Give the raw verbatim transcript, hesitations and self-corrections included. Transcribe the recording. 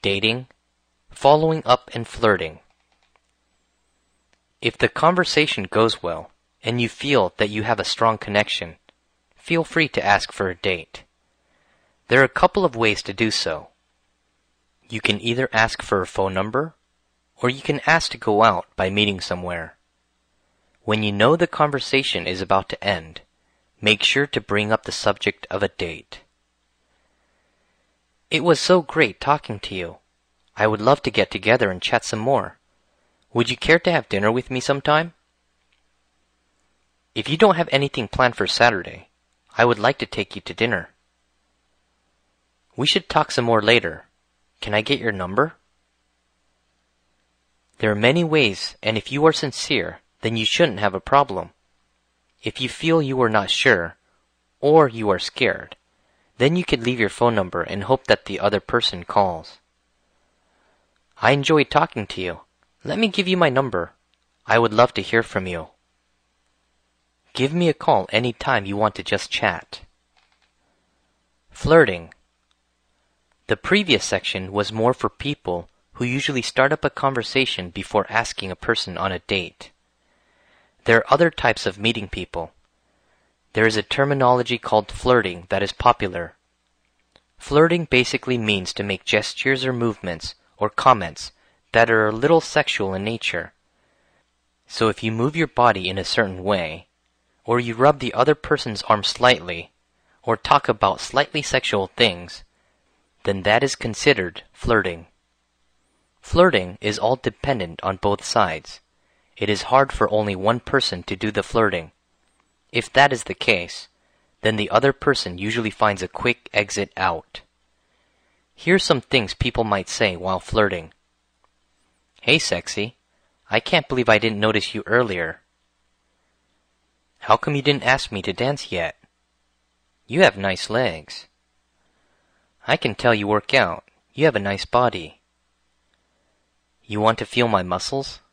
dating, following up, and flirting. If the conversation goes well, and you feel that you have a strong connection, feel free to ask for a date. There are a couple of ways to do so. You can either ask for a phone number, or you can ask to go out by meeting somewhere. When you know the conversation is about to end, make sure to bring up the subject of a date. It was so great talking to you. I would love to get together and chat some more. Would you care to have dinner with me sometime? If you don't have anything planned for Saturday, I would like to take you to dinner. We should talk some more later. Can I get your number? There are many ways, and if you are sincere, then you shouldn't have a problem. If you feel you are not sure, or you are scared, then you could leave your phone number and hope that the other person calls. I enjoyed talking to you. Let me give you my number. I would love to hear from you. Give me a call any time you want to just chat. Flirting. The previous section was more for people who usually start up a conversation before asking a person on a date. There are other types of meeting people. There is a terminology called flirting that is popular. Flirting basically means to make gestures or movements or comments that are a little sexual in nature. So if you move your body in a certain way, or you rub the other person's arm slightly, or talk about slightly sexual things, then that is considered flirting. Flirting is all dependent on both sides. It is hard for only one person to do the flirting. If that is the case, then the other person usually finds a quick exit out. Here's some things people might say while flirting. Hey sexy, I can't believe I didn't notice you earlier. How come you didn't ask me to dance yet? You have nice legs. I can tell you work out. You have a nice body. You want to feel my muscles?